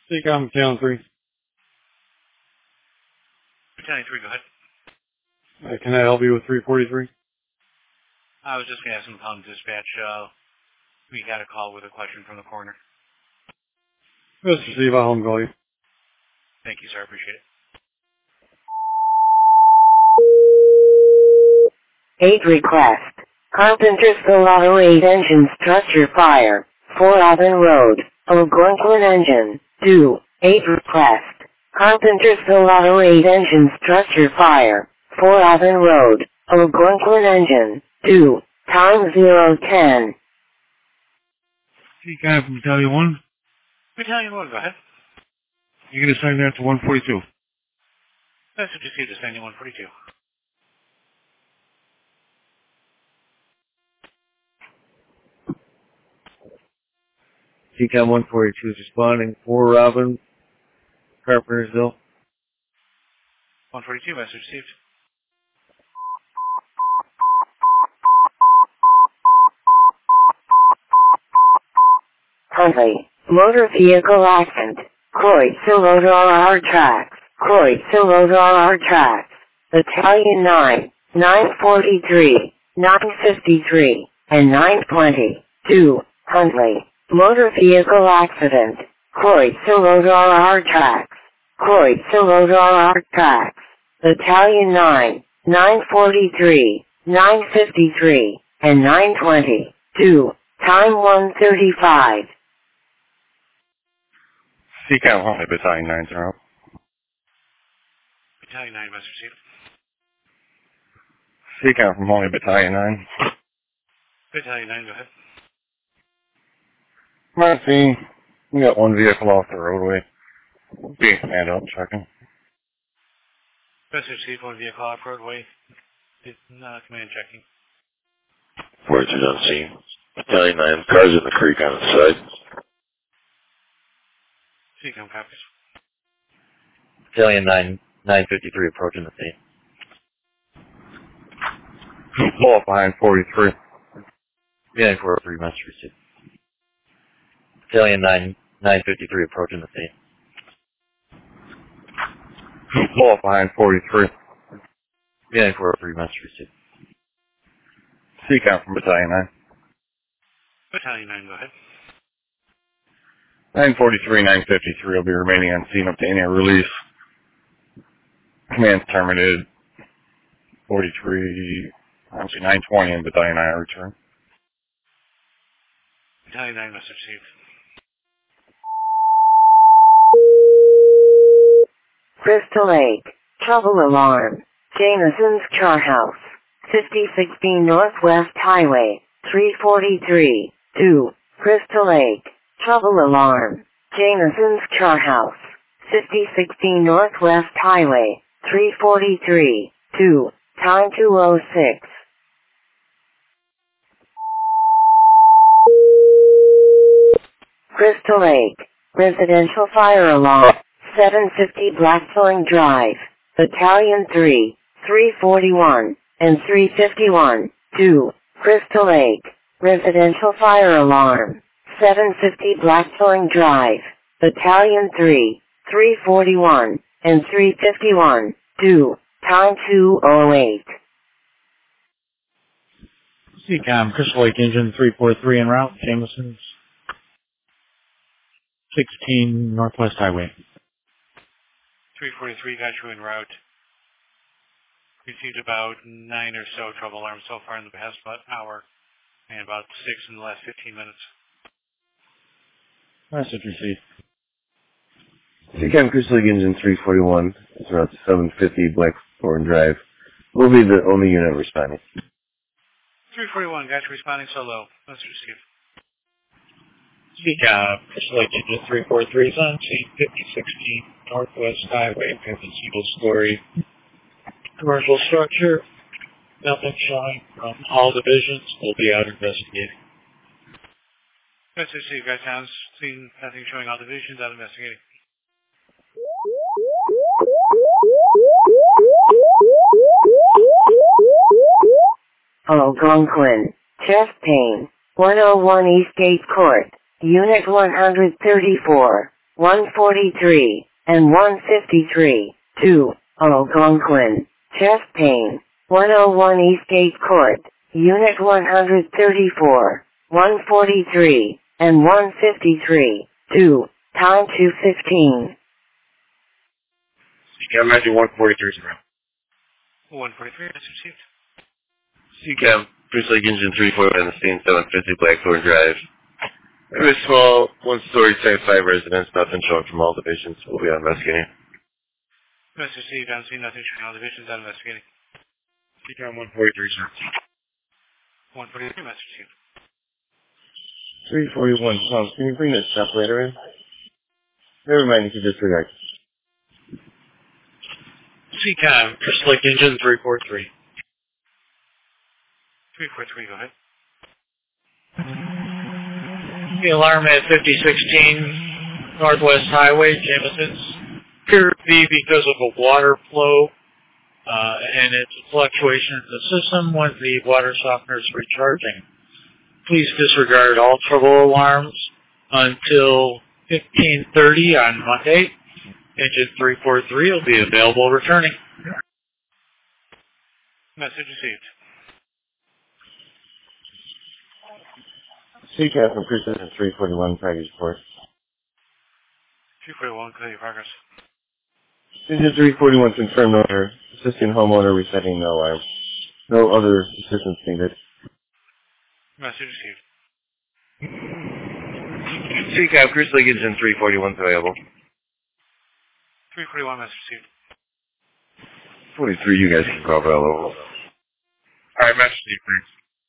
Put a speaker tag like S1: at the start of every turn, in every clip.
S1: Seacom, Battalion 3.
S2: Battalion 3, go ahead.
S1: Can I help you with 343?
S2: I was just going to ask him upon dispatch. We got a call with a question from the coroner.
S1: Let's receive. I'll home call you.
S2: Thank you, sir. I appreciate
S3: 8
S2: it.
S3: request. Carpenter's Auto 8 engine structure fire. 4 Auburn Road. Algonquin engine. 2. 8 request. Carpenter's Auto 8 engine structure fire. 4 Auburn Road. Algonquin engine. 2. Time 010.
S1: Seacom from Battalion 1.
S2: Battalion 1, go ahead.
S1: You can assign that to 142.
S2: Message received to Sandy 142.
S4: Seacom 142 is responding. 4 Robin, Carpentersville.
S2: 142, message received.
S3: Huntley. Motor vehicle accident. Croix Silodor R tracks. Croix Silodor R tracks. Battalion 9, 943, 953, and 920. 2. Huntley. Motor vehicle accident. Croix Silodor R tracks. Croix Silodor R tracks. Battalion 9, 943, 953, and 920. 2. Time 1:35.
S5: Seacom, Huntley, Battalion 9-0.
S2: Battalion 9, message received.
S5: Seacom from Huntley, Battalion 9.
S2: Battalion 9, go ahead.
S5: Marcy, we got one vehicle off the roadway. Being command up, checking.
S2: Message received, one vehicle off roadway. Command checking.
S6: Fortune on scene. Battalion 9, cars in the creek on its side.
S2: Seacom copies.
S4: Battalion 9, 953 approaching the scene.
S5: Pull up behind 43.
S4: Battalion 43, message received. Battalion 9, 953 approaching the scene.
S5: Pull up behind 43.
S4: Battalion 43, message received.
S5: Seacom from Battalion 9.
S2: Battalion 9, go ahead.
S5: 943, 953 will be remaining on scene obtaining a release. Command's terminated. 43, actually 920 and Battalion 9 return.
S2: Battalion 9, message received.
S3: Crystal Lake. Trouble alarm. Jameson's Car House. 5016 Northwest Highway. 343. 2. Crystal Lake. Trouble alarm. Jameson's Car House. 5016 Northwest Highway. 343. 2. Time 2:06. Crystal Lake. Residential fire alarm. 750 Blackthorn Drive. Battalion 3, 341, and 351. 2. Crystal Lake. Residential fire alarm. 750 Blackthorn Drive. Battalion 3, 341, and 351. 2. Time 2:08.
S1: Seacom, Crystal Lake Engine 343 en route. Jameson's 16 Northwest Highway.
S2: 343 got you en route. Received about 9 or so trouble alarms so far in the past about hour, and about 6 in the last 15 minutes.
S1: Message received.
S4: Seacom Crystal Lake Engine 341 is around 750 Blackthorn Drive. We'll be the only unit responding.
S2: 341 got you responding solo. Message received.
S1: Seacom, Crystal Lake Engine 343 is on scene 5016 Northwest Highway, 50 single-story commercial structure. Nothing showing from all divisions. We'll be out investigating.
S2: Message received, guys. Sounds seen nothing showing all divisions, out investigating.
S3: Algonquin. Chest pain. 101 Eastgate Court. Unit 134. 143, and 153. 2. Algonquin. Chest pain. 101 Eastgate Court. Unit 134. 143, and 153. 2. Time 2:15.
S5: CCAM, I do 143 is around.
S2: 143, that's received.
S6: CCAM, Bruce Lake Engine 341 on the scene, 750 Blackthorn Drive. Very small, one-story, Type 5 residence, nothing showing from all divisions. We'll be investigating.
S2: That's received. I don't see nothing showing all divisions. I'm investigating.
S5: CCAM 143 is around.
S2: 143, that's received.
S4: 341, Tom, can you bring that separator in? Never mind, you can disregard.
S1: CCAM, Crystal Lake Engine 343.
S2: 343, go ahead.
S1: The alarm at 5016 Northwest Highway, Jameson's, appeared to be because of a water flow, and it's a fluctuation in the system when the water softener is recharging. Please disregard all trouble alarms until 15:30 on Monday. Engine 343 will be available returning.
S2: Message received.
S4: CCAP from Precision 341, Practice Report.
S2: 341, clear your progress.
S4: Engine 341 confirmed order. Assisting homeowner resetting no alarm. No other assistance needed.
S2: Message received.
S6: CCAP, Bruce Lake Engine 341 is available.
S2: 341, message received.
S6: 43, you guys can call Bravo.
S5: Alright, message to you, thanks.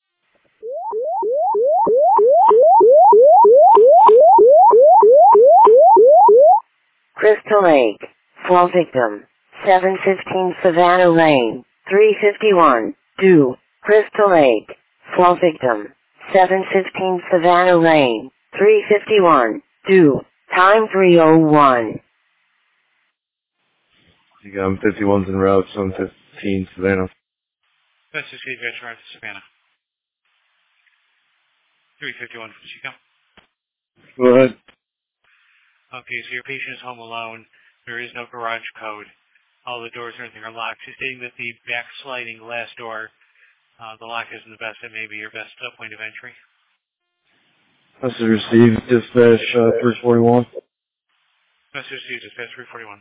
S3: Crystal Lake. Fall victim. 715 Savannah Lane. 351. 2. Crystal Lake. Fall victim. 715 Savannah Lane. 351. 2. Time 3:01.
S4: CCAP 51's en route, 715 Savannah.
S2: Message received, guys, arrived to Savannah. 351 from Chico.
S4: Go ahead.
S2: Okay, so your patient is home alone. There is no garage code. All the doors and everything are locked. She's stating that the back sliding glass door, the lock isn't the best. It may be your best point of entry.
S4: Message received. Dispatch 341.
S2: Message received, dispatch 341.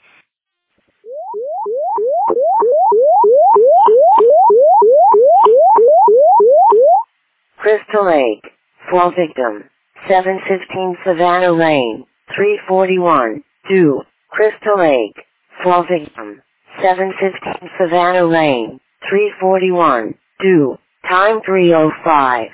S3: Crystal Lake. Fall victim. 715 Savannah Lane. 341. 2. Crystal Lake. Fall victim. 715 Savannah Lane. 341. 2. Time 3:05.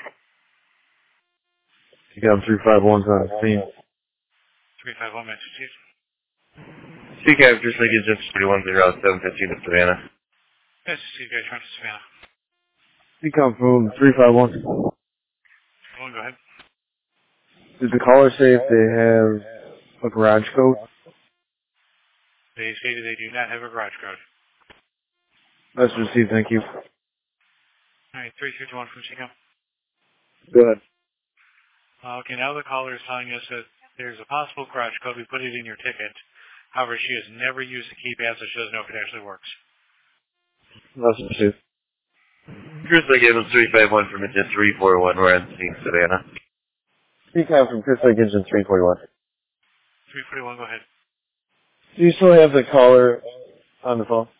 S4: CCAP 351's on the scene.
S2: 351, message received.
S6: CCAP, Bruce Lake Engine 341 is route 715 to Savannah.
S2: Message received, guys, arrived to Savannah.
S4: CCAP from 351.
S2: 1, go ahead.
S4: Did the caller say if they have a garage code?
S2: They stated they do not have a garage code.
S4: Message received, thank you.
S2: Alright, 351 from Chico.
S4: Go ahead.
S2: Okay, now the caller is telling us that there's a possible garage code. We put it in your ticket. However, she has never used the keypad, so she doesn't know if it actually works.
S4: Message received.
S6: Bruce Lake Engine 351 from Engine 341, we're on scene, Savannah.
S4: CCAP from Crystal Lake Engine 341.
S2: 341, go ahead.
S4: Do you still have the caller on the phone?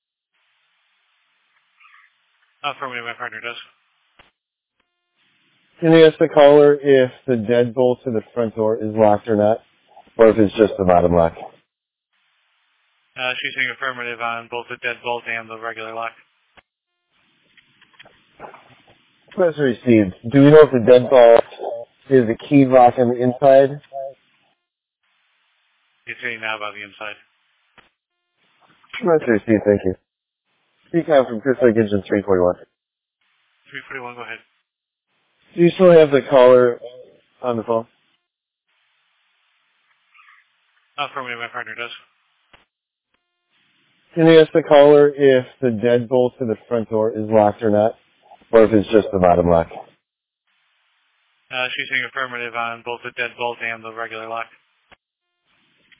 S2: Affirmative, my partner does.
S4: Can you ask the caller if the deadbolt to the front door is locked or not? Or if it's just the bottom lock?
S2: She's saying affirmative on both the deadbolt and the regular lock.
S4: Message received. Do we know if the deadbolt is a key lock on the inside?
S2: It's saying now about the inside.
S4: Message received, thank you. CCAP from Crystal Lake Engine 341.
S2: 341, go ahead.
S4: Do you still have the caller on the phone?
S2: Affirmative, my partner does.
S4: Can you ask the caller if the deadbolt to the front door is locked or not? Or if it's just the bottom lock?
S2: She's saying affirmative on both the deadbolt and the regular lock.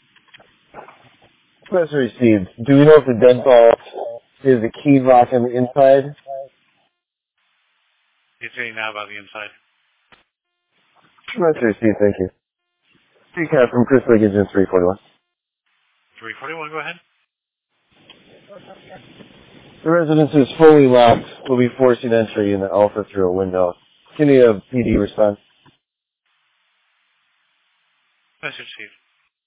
S4: Request received. Do we know if the deadbolt is a key lock on the inside?
S2: It's saying now about the inside.
S4: Request received, thank you. Recap from Chris Lake, Engine 341.
S2: 341, go ahead.
S4: The residence is fully locked. We'll be forcing entry in the Alpha through a window. Can you have PD response?
S2: Message received.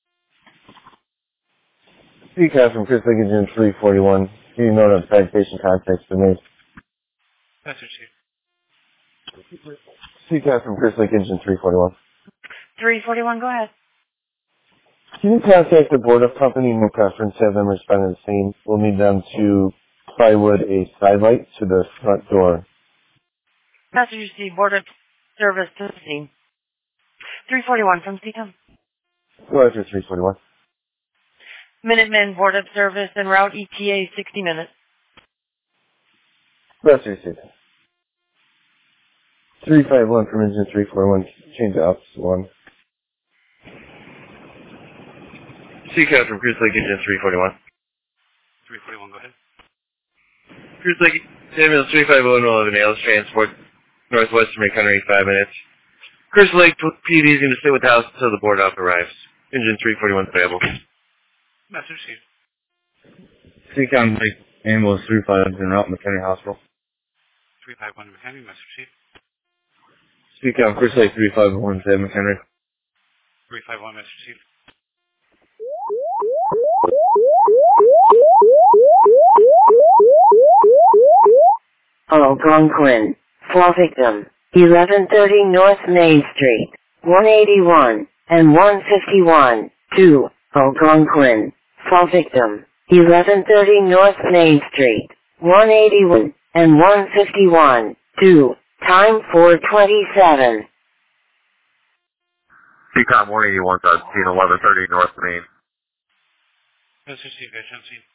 S4: Recap from Chris Lake, Engine 341. Can you note on citation contacts been made?
S2: Message received.
S4: CCAP from Chris Lake, Engine 341.
S3: 341, go ahead.
S4: Can you contact the board of company and preference have them respond to the scene? We'll need them to plywood a skylight to the front door.
S3: Message received, Board of Service to the scene. 341 from CCOM.
S4: Roger, 341.
S3: Minutemen, Board of Service, en route ETA 60 minutes.
S4: Roger, received. 351 from Engine 341. Change the opposite one.
S6: CCAP from Cruise Lake Engine 341.
S2: 341, go ahead.
S6: Cruise Lake Ambulance 351 will have an ALS transport northwest from McHenry 5 minutes. Cruise Lake PD is going to stay with the house until the board op arrives. Engine 341 available.
S2: Message received.
S5: CCOM Lake Ambulance 351 en route McHenry Hospital.
S2: 351 McHenry, message received.
S4: CCOM Chris Lake 351 to McHenry.
S2: 351, message received.
S3: Algonquin. Fall victim. 1130 North Main Street. 181 and 151. 2. Algonquin. Fall victim. 1130 North Main Street. 181 and 151. 2. Time 4:27.
S6: CCOM 181 on scene 1130 North Main.
S2: Message received, guys, on scene.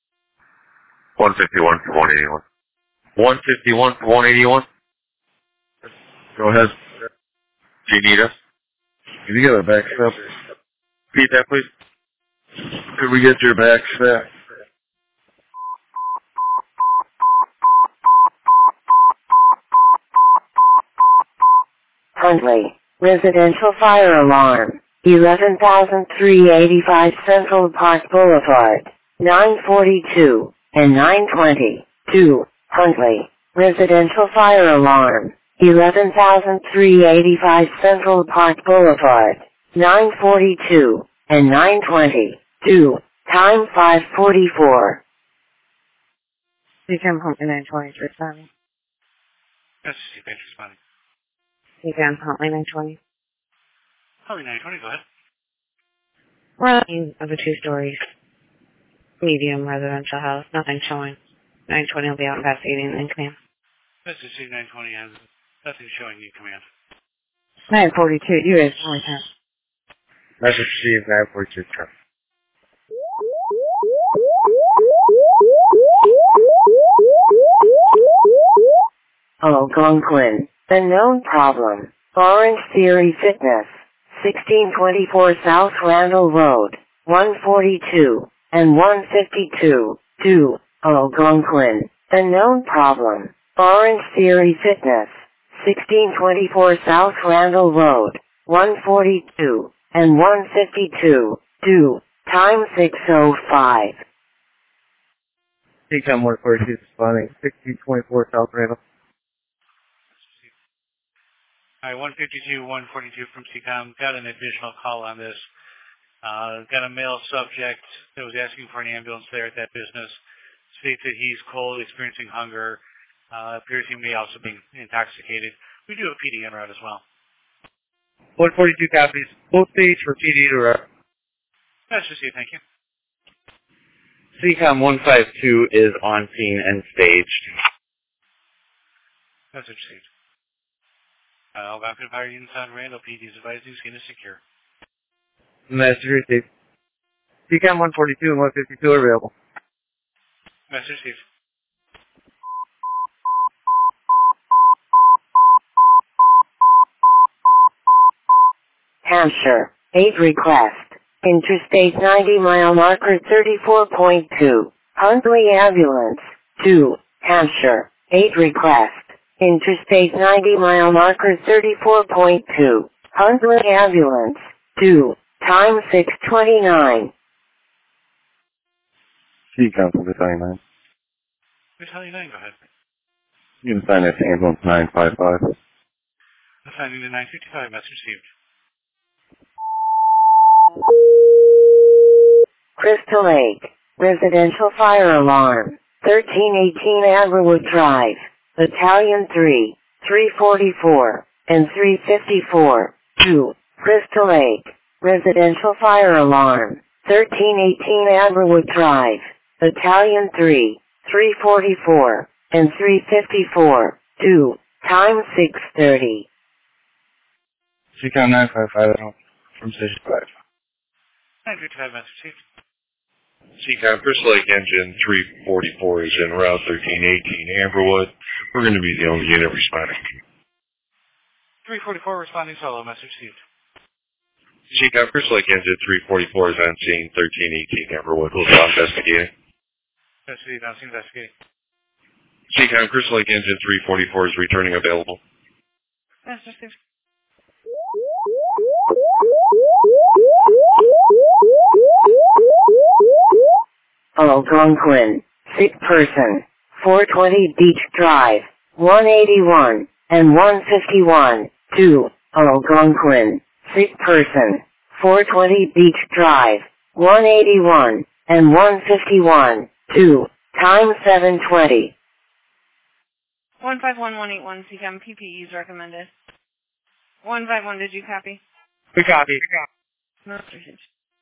S6: 151 for 181. 151 for 181. Go ahead. Do you need us?
S4: Can you get a back step?
S6: Repeat that, please.
S4: Could we get your back step?
S3: Huntley. Residential fire alarm. 11,385 Central Park Boulevard. 942 and 920. 2. Huntley. Residential fire alarm. 11,385 Central Park Boulevard. 942 and 920. 2. Time 5:44. Become Huntley 920 is responding.
S2: Message received, guys, responding.
S3: Become Huntley 920.
S2: Huntley 920, go ahead.
S3: We're looking of the 2 stories. Medium residential house. Nothing showing. 920 will be out investigating in command.
S2: Message received, 920 has nothing showing in command.
S3: 942, you guys only have.
S5: Message received 942.
S3: Algonquin. The known problem. Orange Theory Fitness. 1624 South Randall Road. 142 and 152. 2. Algonquin. The known problem. Orange Theory Fitness. 1624 South Randall Road. 142 and 152. 2. Time 6:05.
S4: CCOM 142 responding. 1624 South Randall.
S2: All right, 152, 142 from CCOM. Got an additional call on this. Got a male subject that was asking for an ambulance there at that business. States that he's cold, experiencing hunger. Appears he may also be intoxicated. We do have PD en route as well.
S5: 142 copies. Both stage for PD to route.
S2: That's just you, thank you.
S5: CCOM 152 is on scene and staged.
S2: That's received. Algonquin Fire Units on Randall PD is advised new scene is secure.
S5: Message received. CCOM 142 and 152 are available.
S2: Message received.
S3: Hampshire. 8 request. Interstate 90 mile marker 34.2. Huntley Ambulance. 2. Hampshire. 8 request. Interstate 90 mile marker 34.2. Huntley Ambulance. 2. Time 6:29.
S5: CCOM from Battalion 9.
S2: Battalion 9, go ahead.
S5: You can assign that to ambulance 955.
S2: Assigning the 955, message received.
S3: Crystal Lake. Residential fire alarm. 1318 Amberwood Drive. Battalion 3. 344 and 354. 2. Crystal Lake. Residential fire alarm. 1318 Amberwood Drive. Battalion 3. 344 and 354. 2. Time 6:30.
S5: CCOM 955 from Station 5.
S2: 955, message received.
S6: CCOM, Crystal Lake Engine 344 is en route 1318 Amberwood. We're going to be the only unit responding.
S2: 344 responding solo, message received.
S6: CCOM, Crystal Lake Engine 344 is on scene 1318 Amberwood. We'll stop investigating.
S2: Custody, announcing investigating.
S6: CCOM, Crystal Lake Engine 344 is returning available.
S2: Message received.
S3: Algonquin. Sick person. 420 Beach Drive. 181 and 151. 2. Algonquin. Sick person. 420 Beach Drive. 181 and 151. 2. Time 7:20.
S7: 151181 CCOM PPE is recommended. 151, did you copy?
S2: We copy.
S7: No, received.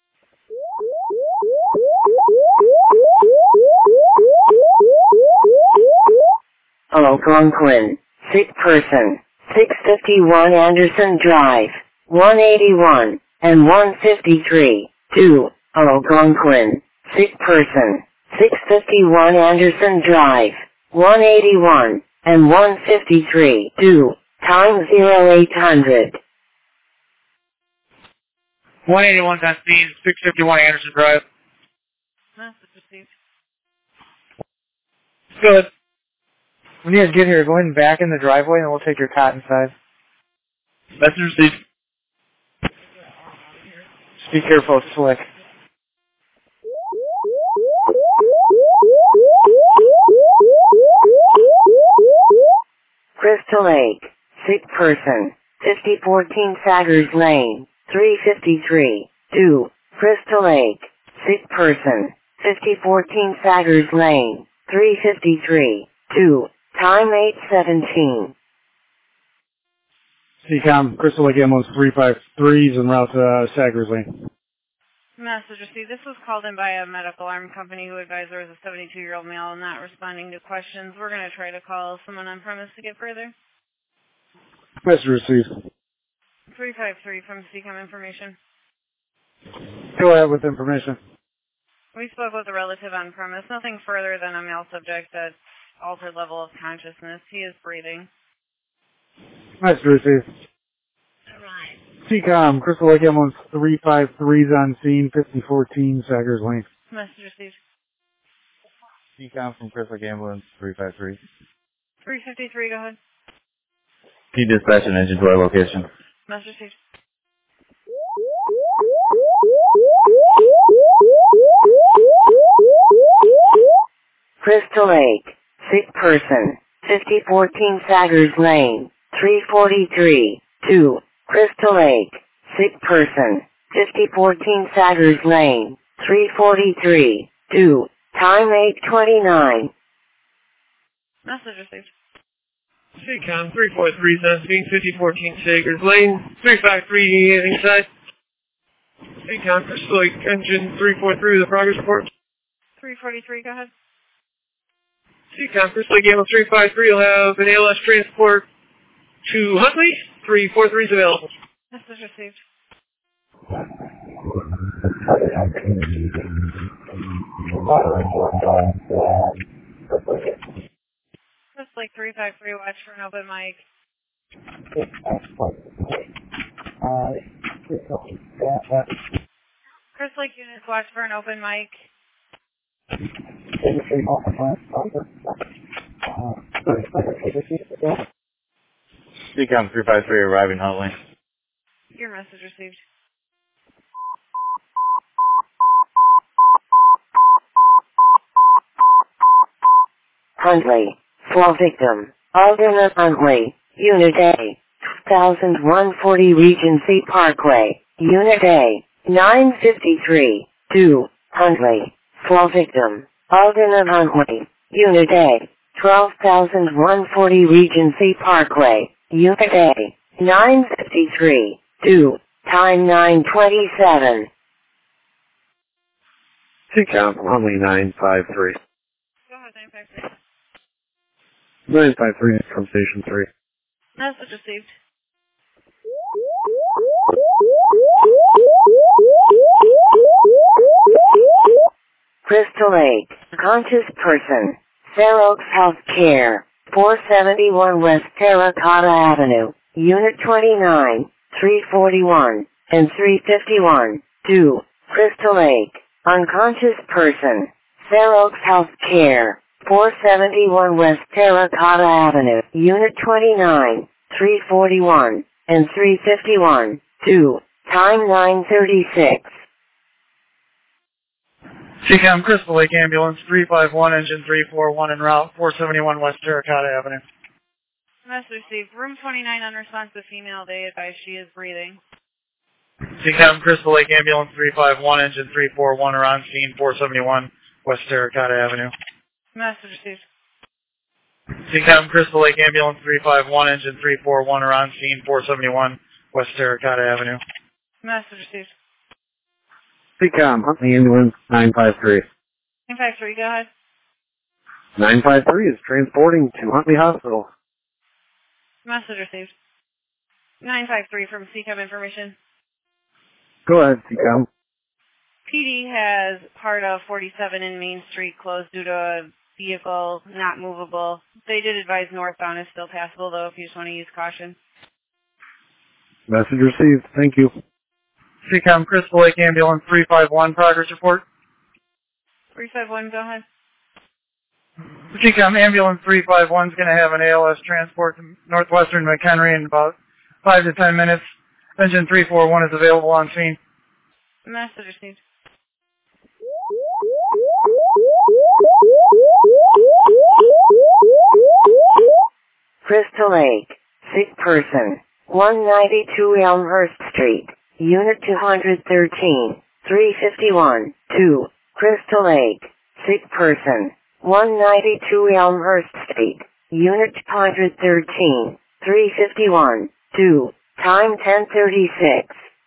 S3: Algonquin. Sick person. 651 Anderson Drive. 181 and 153. 2. Algonquin. Sick person. 651 Anderson Drive. 181 and 153. 2. Time 0800.
S1: 181's on scene, 651 Anderson Drive.
S7: Message received.
S1: Good. When you guys get here, go ahead and back in the driveway and we'll take your cot inside. Message received. Just be careful, it's slick.
S3: Crystal Lake. Sick person. 5014 Saggers Lane. 353. 2. Crystal Lake. Sick person. 5014 Saggers Lane. 353. 2. Time 8:17.
S1: CCOM, Crystal Lake Ambulance 353 is en route to Saggers Lane.
S7: Message received. This was called in by a medical arm company who advised there was a 72-year-old male not responding to questions. We're going to try to call someone on premise to get further.
S1: Message received.
S7: 353 from CCOM information.
S1: Go ahead with information.
S7: We spoke with a relative on premise. Nothing further than a male subject that's altered level of consciousness. He is breathing.
S1: Message received. CCOM, Crystal Lake Ambulance 353 is on scene, 5014 Saggers Lane.
S7: Message received.
S5: CCOM from Crystal Lake Ambulance 353.
S7: 353, go ahead.
S5: Can you dispatch an engine to our location?
S7: Message received.
S3: Crystal Lake. Sick person. 5014 Saggers Lane. 343. 2. Crystal Lake. Sick person. 5014 Saggers Lane. 343. 2. Time 8:29.
S7: Message received.
S6: CCOM 343 is on scene 5014 Saggers Lane. 353 inside. CCOM, Crystal Lake Engine 343 with a progress report.
S7: 343, go ahead.
S6: CCOM, Crystal Lake Ambulance 353 will have an ALS transport to Huntley. 343 is available.
S7: Message received. Just like 353, watch for an open mic. Crystal Lake units watch for an open mic.
S5: Decom 353 arriving hotline.
S7: Your message received.
S3: Huntley. Fall victim. Alderney Huntley. Unit A. 1040 Regency Parkway. Unit A. 953. 2. Huntley. Fall victim. Alderney Huntley. Unit A. 12140 Regency Parkway. Unit A. 953. 2. Time 9:27.
S4: Decom Huntley 953.
S7: Go ahead, 953.
S4: 953 from Station 3.
S7: Message received.
S3: Crystal Lake. Conscious person. Fair Oaks Health Care. 471 West Terracotta Avenue. Unit 29, 341, and 351. 2. Crystal Lake. Unconscious person. Fair Oaks Health Care. 471 West Terracotta Avenue. Unit 29, 341, and 351. 2. Time 9:36.
S8: CCAM Crystal Lake Ambulance 351, engine 341 en route, 471 West Terracotta Avenue.
S7: Message received. Room 29, unresponsive female. They advise she is breathing.
S8: CCAM Crystal Lake Ambulance 351, engine 341 are on scene, 471 West Terracotta Avenue.
S7: Message received.
S8: CCAM Crystal Lake Ambulance 351, engine 341 are on scene, 471 West Terracotta Avenue.
S7: Message received.
S4: Decom Huntley Ambulance 953.
S7: 953, go ahead.
S4: 953 is transporting to Huntley Hospital.
S7: Message received. 953 from CCAM information.
S4: Go ahead, Decom.
S7: PD has part of 47 in Main Street closed due to a vehicle not movable. They did advise northbound is still passable, though, if you just want to use caution.
S4: Message received. Thank you.
S8: CCAM Crystal Lake Ambulance 351, progress report.
S7: 351, go ahead.
S8: CCAM Ambulance 351 is going to have an ALS transport to Northwestern McHenry in about 5 to 10 minutes. Engine 341 is available on scene.
S7: Message received.
S3: Crystal Lake. Sick person. 192 Elmhurst Street. Unit 213. 351. 2. Crystal Lake. Sick person. 192 Elmhurst Street. Unit 213. 351. 2. Time 10:36.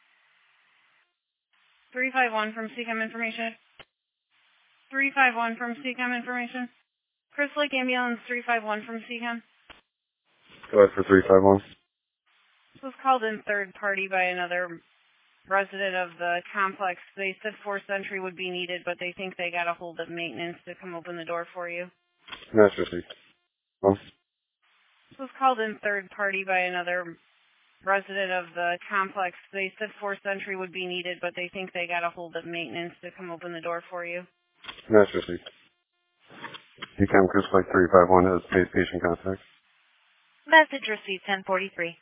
S7: 351 from CCAM information. 351 from CCAM information. Crystal Lake Ambulance 351 from CCAM.
S5: Go ahead for 351.
S7: This was called in third party by another resident of the complex. They said 4th Century would be needed, but they think they got a hold of maintenance to come open the door for you.
S5: That's received.
S7: This was called in third party by another resident of the complex. They said 4th Century would be needed, but they think they got a hold of maintenance to come open the door for you.
S5: That's received. Decom Crystal Lake 351 has paid patient contact.
S7: Message received 1043.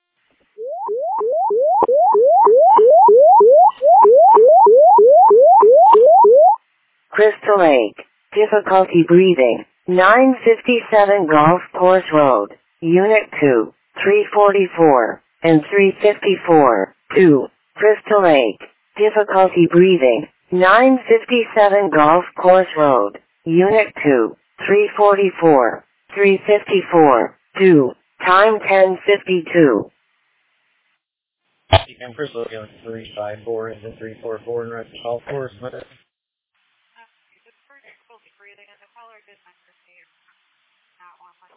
S3: Crystal Lake. Difficulty breathing. 957 Golf Course Road. Unit 2. 344 and 354. 2. Crystal Lake. Difficulty breathing. 957 Golf Course Road. Unit 2. 344. 354. 2. Time 10:52.
S1: CCAM Crystal Lake 354 and 344 and right golf course.
S7: Breathing and the caller did not receive. Not one like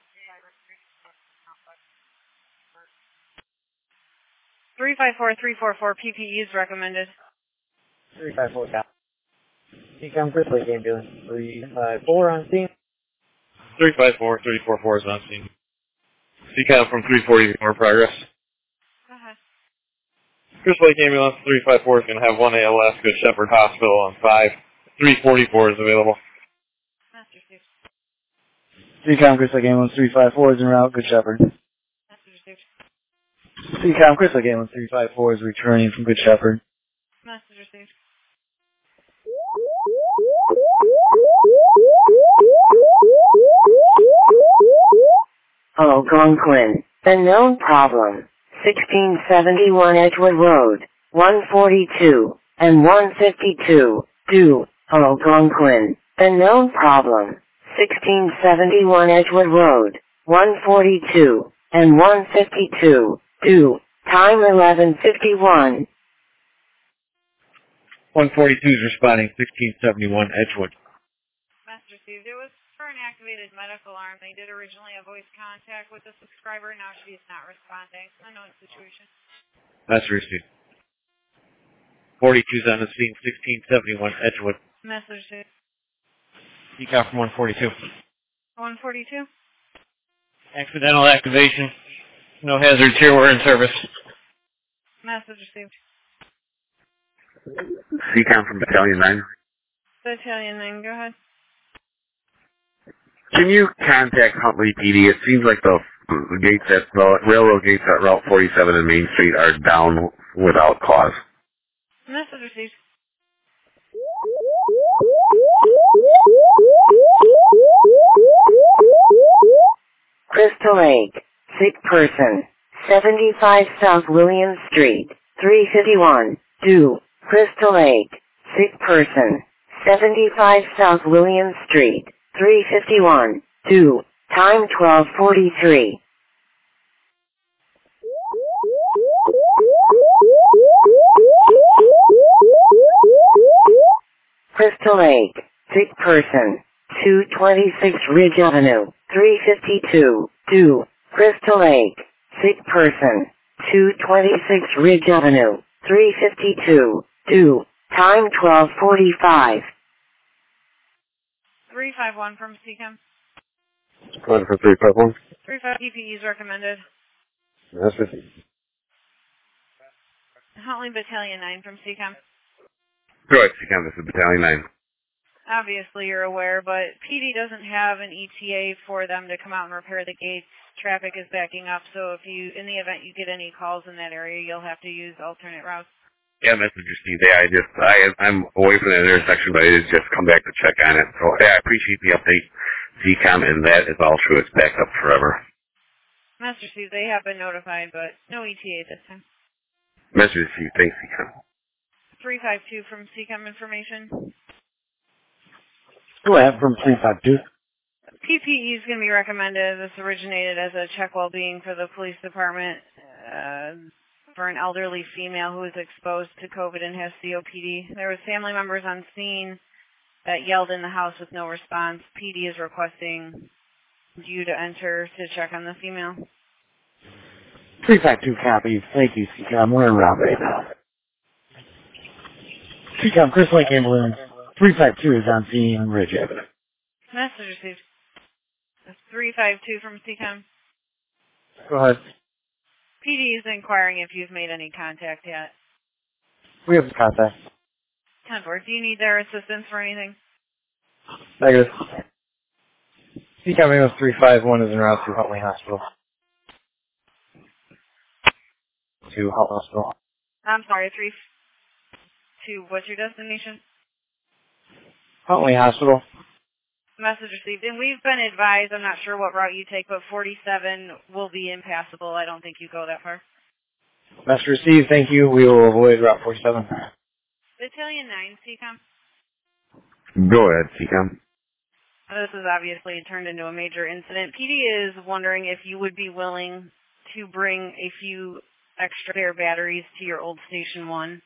S7: 354 PPE is recommended.
S1: 354 Cal. CCAM Crystal Lake Ambulance 354 on scene.
S6: 354, 344 is on scene. CCAM from 340 more progress.
S7: Go ahead.
S6: Crystal Lake Ambulance 354 is going to have one ALS, Good Shepherd Hospital on 5. 344 is available.
S7: Master Steve.
S8: CCOM Crystal Lake Ambulance 354 is en route, Good Shepherd.
S7: Master Steve.
S8: CCOM Crystal Lake Ambulance 354 is returning from Good Shepherd.
S7: Master Steve.
S3: Algonquin, unknown problem. 1671 Edgewood Road, 142 and 152, due. Algonquin, unknown problem. 1671 Edgewood Road, 142 and 152, due. Time 11:51.
S6: 142 is responding, 1671 Edgewood.
S7: Master Steve, there was for an activated medical arm. They did originally have voice contact with the subscriber. Now she is not responding. Unknown situation.
S6: Master Steve. 42 is on the scene, 1671 Edgewood.
S7: Master Steve.
S6: CCOM from 142.
S7: 142.
S6: Accidental activation. No hazards here, we're in service.
S7: Message received.
S5: CCOM from Battalion 9.
S7: Battalion 9, go ahead.
S5: Can you contact Huntley PD? It seems like the gates at the railroad gates at Route 47 and Main Street are down without cause.
S7: Message received.
S3: Crystal Lake, sick person, 75 South William Street, 351, due. Crystal Lake, sick person, 75 South William Street, 351, due. Time 12:43. Crystal Lake, sick person, 226 Ridge Avenue, 352, due. Crystal Lake, sick person, 226 Ridge Avenue, 352, due. Time 12:45.
S7: 351 from CCOM.
S5: Go ahead for 351.
S7: 35 PPEs recommended.
S5: That's it.
S7: Huntley Battalion 9 from CCOM.
S5: Go ahead, CCOM. This is Battalion 9.
S7: Obviously you're aware, but PD doesn't have an ETA for them to come out and repair the gates. Traffic is backing up, so if you, in the event you get any calls in that area, you'll have to use alternate routes.
S5: Yeah, Messenger Steve. I'm away from that intersection, but I did just come back to check on it. So yeah, I appreciate the update, CCOM, and that is all true. It's backed up forever.
S7: Master Steve, they have been notified, but no ETA this time.
S5: Messenger Steve. Thanks, CCOM.
S7: 352 from CCOM information.
S8: Go ahead from 352.
S7: PPE is going to be recommended. This originated as a check well-being for the police department for an elderly female who was exposed to COVID and has COPD. There was family members on scene that yelled in the house with no response. PD is requesting you to enter to check on the female.
S8: 352 copies. Thank you, CCOM. We're en route right now. CCOM Crystal Lake Ambulance 352 is on scene in Ridge Avenue.
S7: Message received. 352 from CCOM.
S8: Go ahead.
S7: PD is inquiring if you've made any contact yet.
S8: We have the contact.
S7: 10-4. Do you need their assistance for anything?
S8: Negative. CCOM Ambulance 351 is en route to Huntley Hospital. To Huntley Hospital.
S7: I'm sorry, 3-2. What's your destination?
S8: Huntley Hospital.
S7: Message received. And we've been advised, I'm not sure what route you take, but 47 will be impassable. I don't think you go that far.
S8: Message received. Thank you. We will avoid Route 47.
S7: Battalion 9, CCOM.
S5: Go ahead, CCOM.
S7: This has obviously turned into a major incident. PD is wondering if you would be willing to bring a few extra spare batteries to your old Station 1.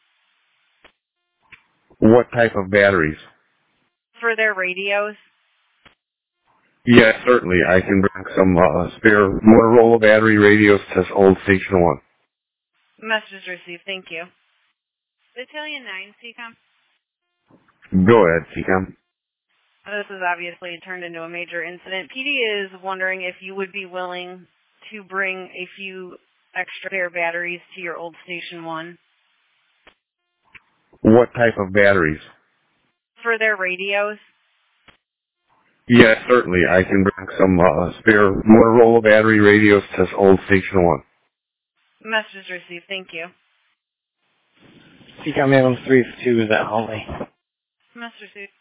S5: What type of batteries?
S7: For their radios.
S5: Yes, certainly. I can bring some spare Motorola battery radios to old Station 1.
S7: Message received. Thank you. Battalion 9, CCOM.
S5: Go ahead, CCOM.
S7: This has obviously turned into a major incident. PD is wondering if you would be willing to bring a few extra spare batteries to your old Station 1.
S5: What type of batteries?
S7: For their radios.
S5: Yes, certainly. I can bring some spare Motorola battery radios to old Station 1.
S7: Message received. Thank you.
S1: CCOM Ambulance 3-2 is at Huntley.
S7: Message received.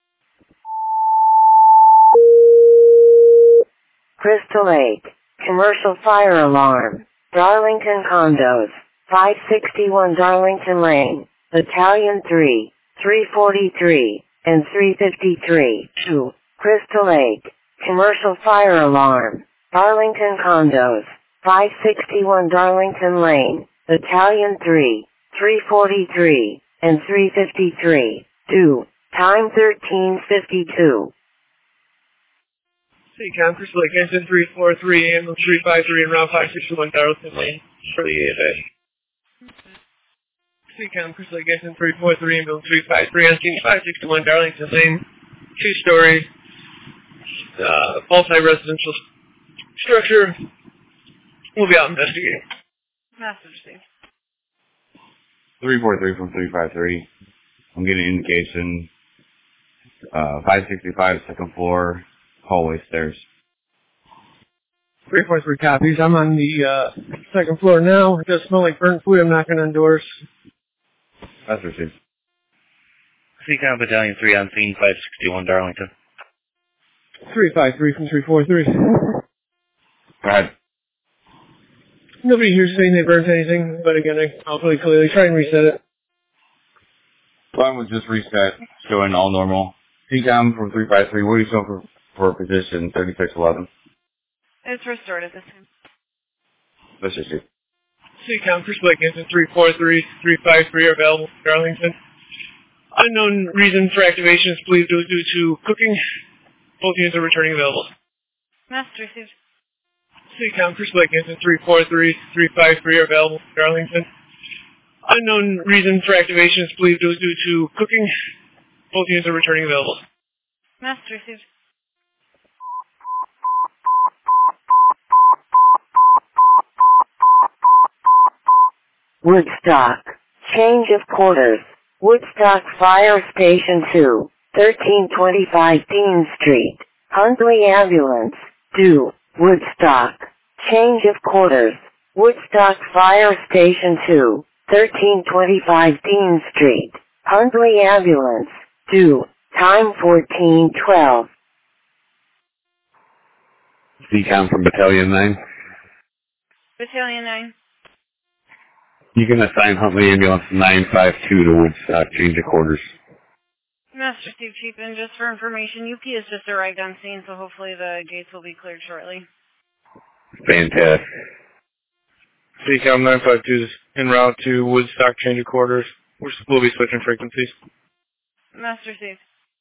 S3: Crystal Lake. Commercial fire alarm. Darlington Condos. 561 Darlington Lane. Battalion 3, 343, and 353. 2. Crystal Lake. Commercial fire alarm. Darlington Condos. 561 Darlington Lane. Battalion 3, 343, and 353. 2. Time 13:52.
S8: CCOM, Crystal Lake, engine 343, ambulance 353, and route 561 Darlington Lane for the AFA. CCOM, Crystal Lake, engine 343, ambulance 353, on scene 561 Darlington Lane, two-story, multi-residential structure. We'll be out investigating.
S7: Message received.
S9: 343 from 353. I'm getting an indication. 565, second floor, hallway stairs.
S8: 343 copies. I'm on the second floor now. It does smell like burnt food. I'm knocking on doors.
S9: That's received.
S6: CCOM Battalion 3 on scene 561 Darlington.
S8: 353 from 343.
S9: Go ahead.
S8: Nobody here saying they burnt anything, but again, I'll really clearly try and reset it.
S9: One was just reset, showing all normal. CCOM from 353, what are you showing for position 3611?
S7: It's restored at this time.
S9: That's just it.
S8: CCOM, Crystal Lake, engine 343, 353 are available in Darlington. Unknown reason for activation is believed due to cooking. Both units are returning available.
S7: Message received.
S8: CCOM, Crystal Lake, engine 343, 353 are available in Darlington. Unknown reason for activation is believed due to cooking. Both units are returning available.
S7: Message received.
S3: Woodstock. Change of quarters. Woodstock Fire Station 2, 1325 Dean Street. Huntley Ambulance. Due. Woodstock. Change of quarters. Woodstock Fire Station 2, 1325 Dean Street. Huntley Ambulance. Due. Time 14:12.
S5: CCOM from Battalion 9.
S7: Battalion 9.
S5: You can assign Huntley Ambulance 952 to Woodstock, change of quarters.
S7: Message received, Chief, and just for information, UP has just arrived on scene, so hopefully the gates will be cleared shortly.
S5: Fantastic.
S6: CCOM 952 is en route to Woodstock, change of quarters. We'll be switching frequencies.
S7: Message received.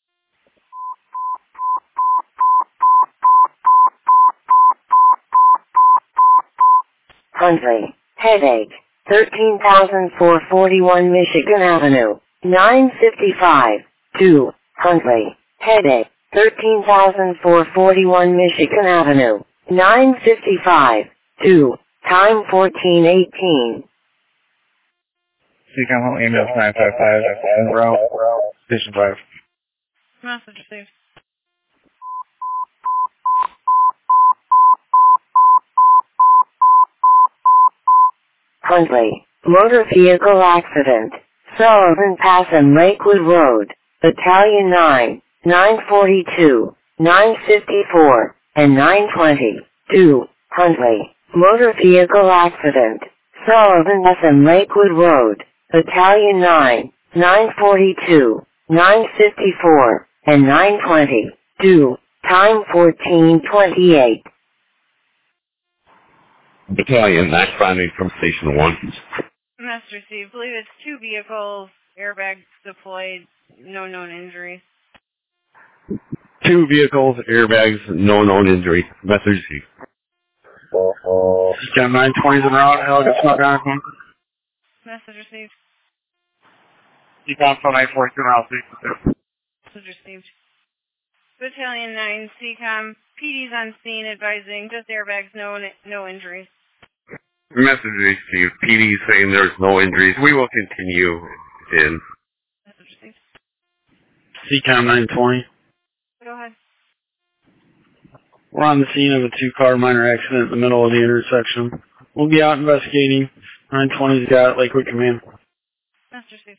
S3: Huntley. Headache. 13,441 Michigan Avenue. 955. 2. Huntley. Headache. 13,441 Michigan Avenue. 955. 2. Time 14:18.
S6: CCOM Huntley Ambulance 955 en route, Station 5.
S7: Message received.
S3: Huntley. Motor vehicle accident. Sullivan Pass and Lakewood Road. Battalion 9, 942, 954, and 920. 2. Huntley. Motor vehicle accident. Sullivan Pass and Lakewood Road. Battalion 9, 942, 954, and 920. 2. Time 14:28.
S5: Battalion, not responding from Station 1.
S7: Message received. Believe it's 2 vehicles, airbags deployed, no known injuries.
S5: 2 vehicles, airbags, no known injury. Message received.
S6: CCOM 920 is en route, Heligas Montgomery.
S7: Message received.
S6: CCOM 942 en route,
S7: Message received. Battalion 9, CCOM, PD's on scene advising just airbags, no injuries.
S5: Message received. PD saying there's no injuries. We will continue in
S10: CCOM 920.
S7: Go ahead.
S10: We're on the scene of a two-car minor accident in the middle of the intersection. We'll be out investigating. 920's got Lakewood Command.
S7: Master Steve.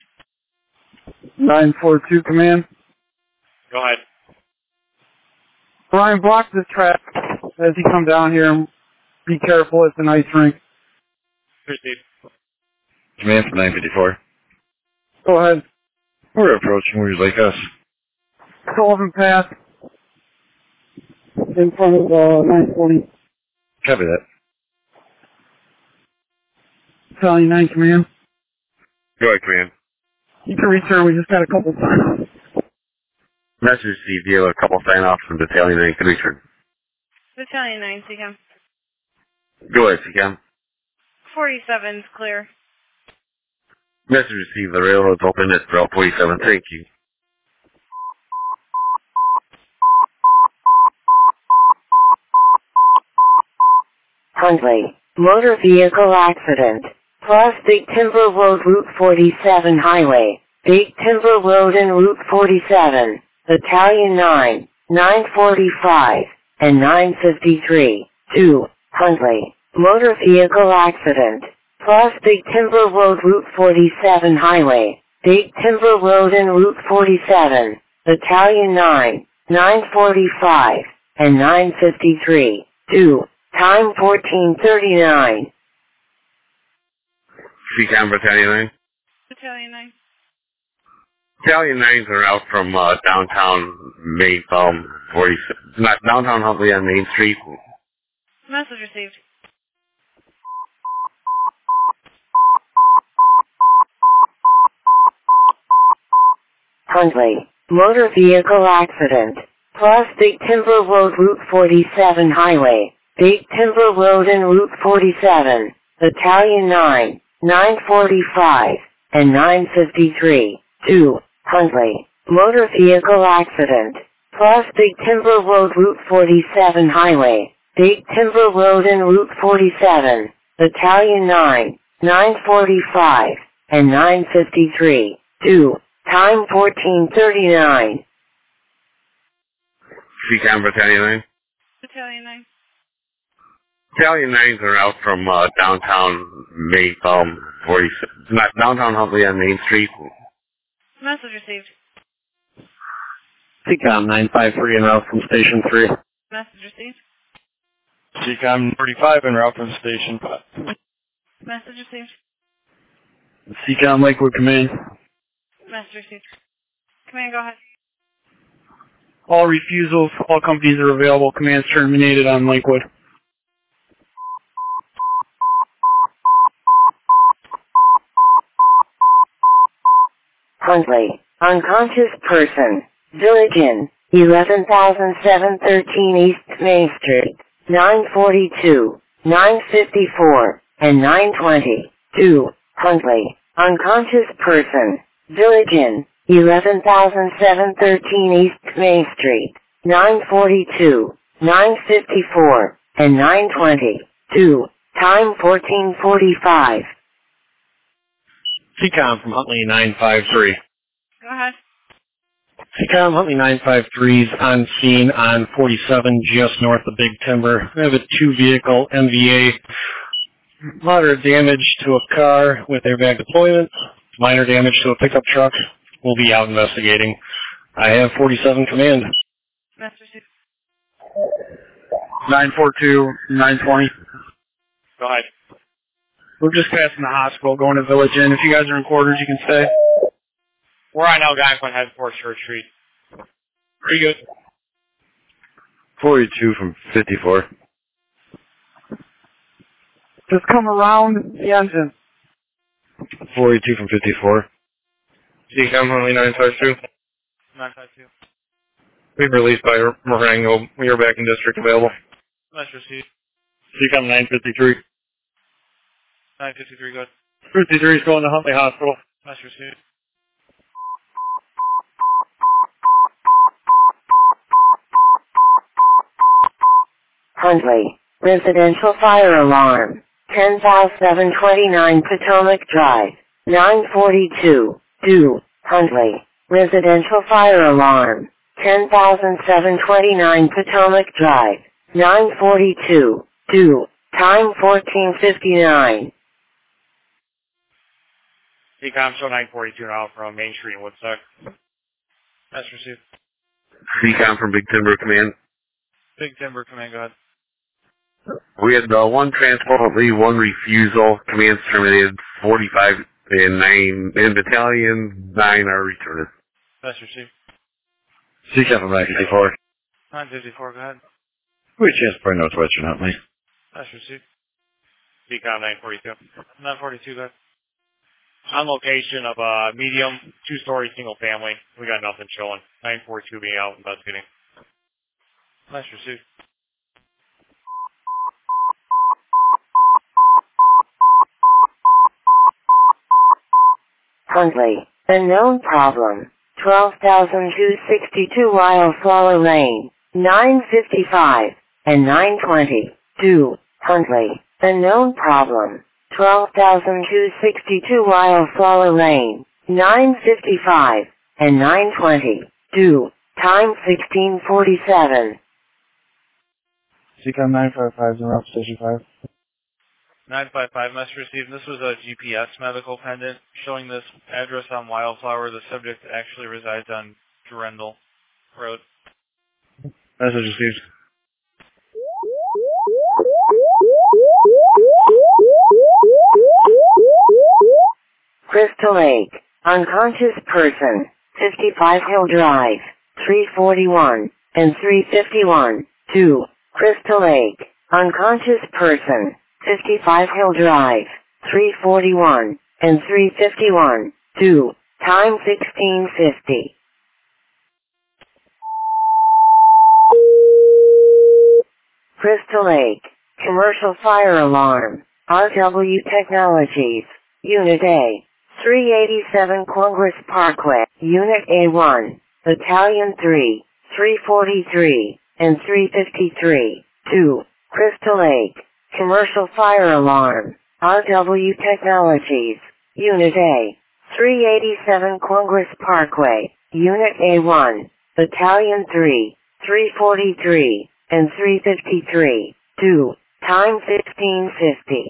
S10: 942 Command.
S2: Go ahead.
S10: Brian, block the track as you come down here. Be careful, it's an ice rink.
S2: Master Steve.
S6: Command from 954.
S10: Go ahead.
S6: We're approaching. Where's Lake Us?
S10: Sullivan Pass. In front of 940.
S6: Copy that.
S10: Battalion 9 Command.
S5: Go ahead, Command.
S10: You can return, we just got a couple sign-offs.
S5: Message Steve, you have a couple sign-offs from Battalion 9 can return.
S7: Battalion 9, CCOM.
S5: Go ahead, CCOM.
S7: 47's clear.
S5: Message received, the railroad's open at Route 47, thank you.
S3: Huntley, motor vehicle accident. Plus Big Timber Road Route 47 Highway, Big Timber Road and Route 47, Battalion 9, 945, and 953, 2, Huntley, motor vehicle accident. Plus Big Timber Road Route 47 Highway, Big Timber Road and Route 47, Battalion 9, 945, and 953, 2, time 14:39.
S5: CCOM Battalion 9.
S7: Battalion 9.
S5: Battalion 9's are out from downtown Main, 47, not downtown Huntley on Main Street.
S7: Message received.
S3: Huntley, motor vehicle accident. Plus Big Timber Road Route 47 Highway, Big Timber Road and Route 47, Battalion 9, 945, and 953, 2, Huntley, motor vehicle accident. Plus Big Timber Road Route 47 Highway, Big Timber Road and Route 47, Battalion 9, 945, and 953, 2, time 14:39.
S5: CCOM Battalion 9.
S7: Battalion 9.
S5: Battalion 9's are out from downtown Main, 47, not downtown Huntley on Main Street.
S7: Message received.
S10: CCOM 953 en route from Station 3.
S7: Message received.
S10: CCOM 35 en route from Station 5.
S7: Message received.
S10: CCOM Lakewood Command.
S7: Message received. Command, go ahead.
S10: All refusals, all companies are available. Command's terminated on Lakewood.
S3: Huntley, unconscious person, Village Inn, 11,713 East Main Street, 942, 954, and 920, 2, Huntley, unconscious person, Village Inn, 11,713 East Main Street, 942, 954, and 920, 2, time 14:45.
S6: CCOM from Huntley 953.
S7: Go ahead.
S6: CCOM Huntley 953's on scene on 47 just north of Big Timber. We have a two-vehicle MVA. Moderate damage to a car with airbag deployment. Minor damage to a pickup truck. We'll be out investigating. I have 47 command.
S7: Master Chief.
S10: 942, 920.
S2: Go ahead.
S10: We're just passing the hospital, going to Village Inn. If you guys are in quarters, you can stay.
S2: We're on Algonquin, heading for Church Street. Pretty good.
S6: 42 from 54.
S10: Just come around the engine.
S6: 42 from 54.
S8: CCOM Huntley 952.
S2: 952.
S8: We've released by Marengo. We are back in district available.
S2: Master Chief.
S10: CCOM 953.
S2: 953, good.
S10: 53 is going to Huntley Hospital.
S2: Master Chief.
S3: Huntley, residential fire alarm, 10,729 Potomac Drive, 942, 2, Huntley, Residential fire alarm. 10,729 Potomac Drive. 942. 2. Time 14:59.
S11: CCOM show 942 now from Main Street in Woodstock. That's received.
S5: CCOM from Big Timber Command.
S11: Big Timber Command, go ahead.
S5: We had one transport, one refusal. Command's terminated. 45 and 9, and Battalion 9 are returning.
S11: That's received.
S12: CCOM from 954.
S11: 954, go ahead.
S12: We transport Northwestern Huntley.
S11: That's received. CCOM 942. 942, go ahead. On location of a medium, 2-story single family. We got nothing showing. 942 being out investigating. That's received.
S3: Huntley. Unknown problem. 12,262 Wildflower Lane. 955 and 920. 2. Huntley. Unknown problem. 12,262 Wildflower Lane. 955 and 920. 2. Time 16:47.
S10: CCOM 955 in Route Station 5.
S11: 955 message received. This was a GPS medical pendant showing this address on Wildflower. The subject actually resides on Durendal Road.
S10: Message received.
S3: Crystal Lake. Unconscious person. 55 Hill Drive. 341 and 351. 2. Crystal Lake. Unconscious person. 55 Hill Drive. 341 and 351. 2. Time 16:50. Crystal Lake. Commercial fire alarm. RW Technologies. Unit A. 387 Congress Parkway. Unit A1. Battalion 3. 343 and 353. 2. Crystal Lake. Commercial fire alarm. RW Technologies. Unit A. 387 Congress Parkway. Unit A1. Battalion 3. 343 and 353. 2. Time 15:50.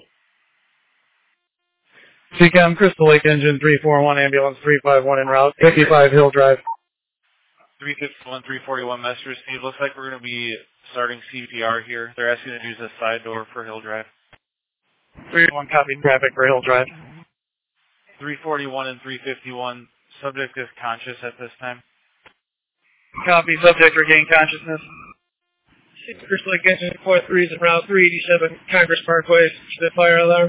S10: CCOM Crystal Lake Engine 341, Ambulance 351 en route, 55 Hill Drive.
S11: 351, 341 message received. Looks like we're going to be starting CPR here. They're asking to use the side door for Hill Drive.
S8: 341 copied traffic for Hill Drive.
S11: 341 and 351. Subject is conscious at this time.
S8: Copy. Subject regained consciousness. Crystal Lake Engine 43 is en route 387 Congress Parkway. The fire alarm.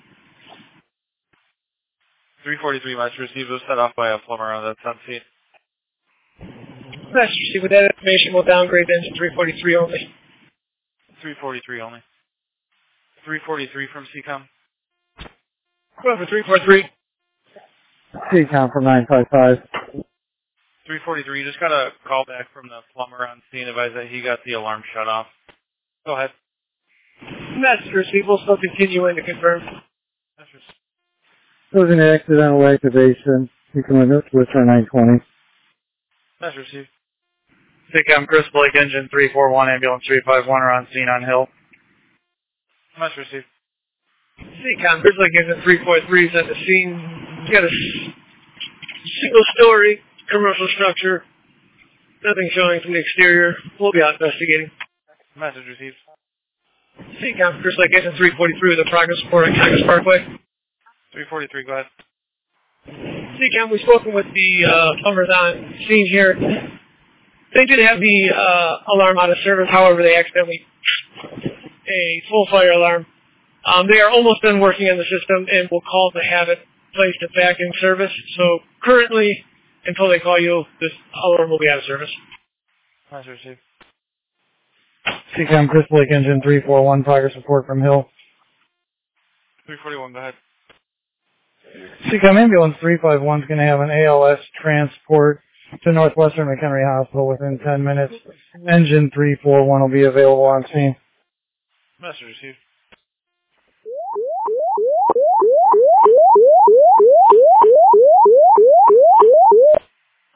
S11: 343 message received was set off by a plumber on the 10th seat.
S8: Message received. With that information, we'll downgrade engine 343 only.
S11: 343 only. 343 from CCOM.
S8: Go ahead for 343.
S10: CCOM from 955.
S11: 343, just got a call back from the plumber on scene, advised that he got the alarm shut off. Go ahead.
S8: Message received. We'll still continue in to confirm.
S10: There was an accidental activation. You can return 920.
S11: Message received.
S8: CCOM Crystal Lake Engine 341, Ambulance 351 are on scene on Hill.
S11: Message received.
S8: CCOM Crystal Lake Engine 343 is at the scene. You got a single-story commercial structure. Nothing showing from the exterior. We'll be out investigating.
S11: Message received.
S8: CCOM Crystal Lake Engine 343 with a progress report on Congress Parkway.
S11: 343, go ahead.
S8: CCOM, we've spoken with the plumbers on scene here. They did have the alarm out of service, however, they accidentally a full fire alarm. They are almost done working on the system and will call to have it placed back in service. So currently, until they call you, this alarm will be out of service.
S11: Message received.
S10: CCOM Crystal Lake Engine 341, progress report from Hill.
S11: 341, go ahead.
S10: CCOM Ambulance 351 is going to have an ALS transport to Northwestern McHenry Hospital within 10 minutes. Engine 341 will be available on scene.
S11: Message received.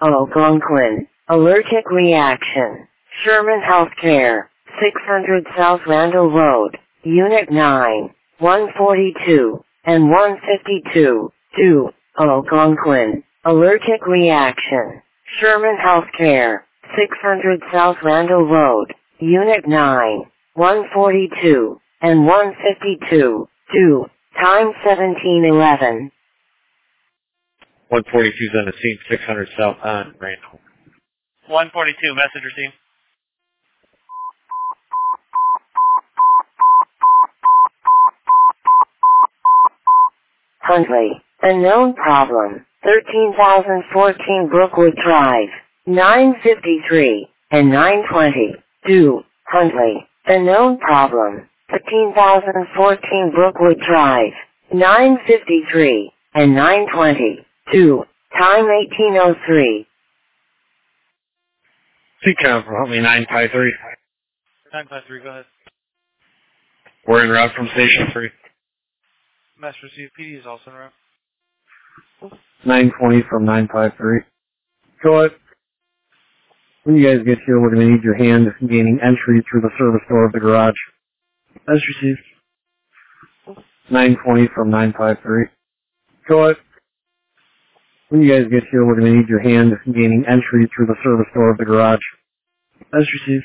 S3: Algonquin. Allergic reaction. Sherman Healthcare. 600 South Randall Road. Unit 9. 142 and 152. 2. Algonquin. Allergic reaction. Sherman Healthcare. 600 South Randall Road. Unit 9. 142 and 152. 2. Time 1711.
S1: 142's on the scene, 600 South on Randall.
S2: 142, message received.
S3: Huntley. Unknown problem. 13,014 Brookwood Drive. 953 and 920. 2. Huntley. Unknown problem. 13,014 Brookwood Drive. 953 and 920. 2. Time 1803.
S1: CCOM from Huntley 953.
S2: 953, go ahead.
S1: We're en route from Station 3.
S2: Message received. PD is also en route.
S10: 920 from 953. Go ahead. When you guys get here, we're going to need your hand gaining entry through the service door of the garage. As received. 920 from 953. Go ahead. When you guys get here, we're going to need your hand gaining entry through the service door of the garage. As received.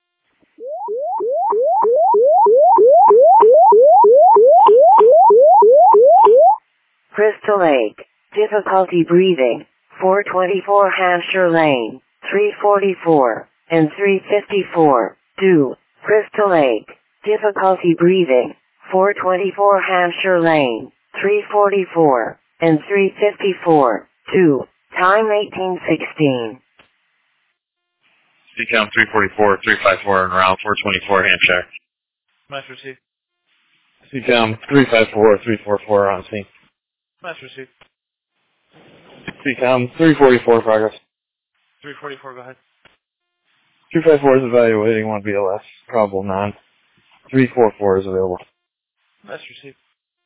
S3: Crystal Lake. Difficulty breathing. 424 Hampshire Lane. 344 and 354. 2. Crystal Lake. Difficulty breathing. 424 Hampshire Lane. 344 and 354. 2. Time 1816.
S12: CCOM 344, 354 en route, 424 Hampshire.
S2: Message received.
S1: CCOM 354, 344 on scene.
S2: Message received.
S1: CCOM 344 progress.
S2: 344, go ahead.
S1: 254 is evaluating 1 BLS, probable non. 344 is available.
S2: Message received.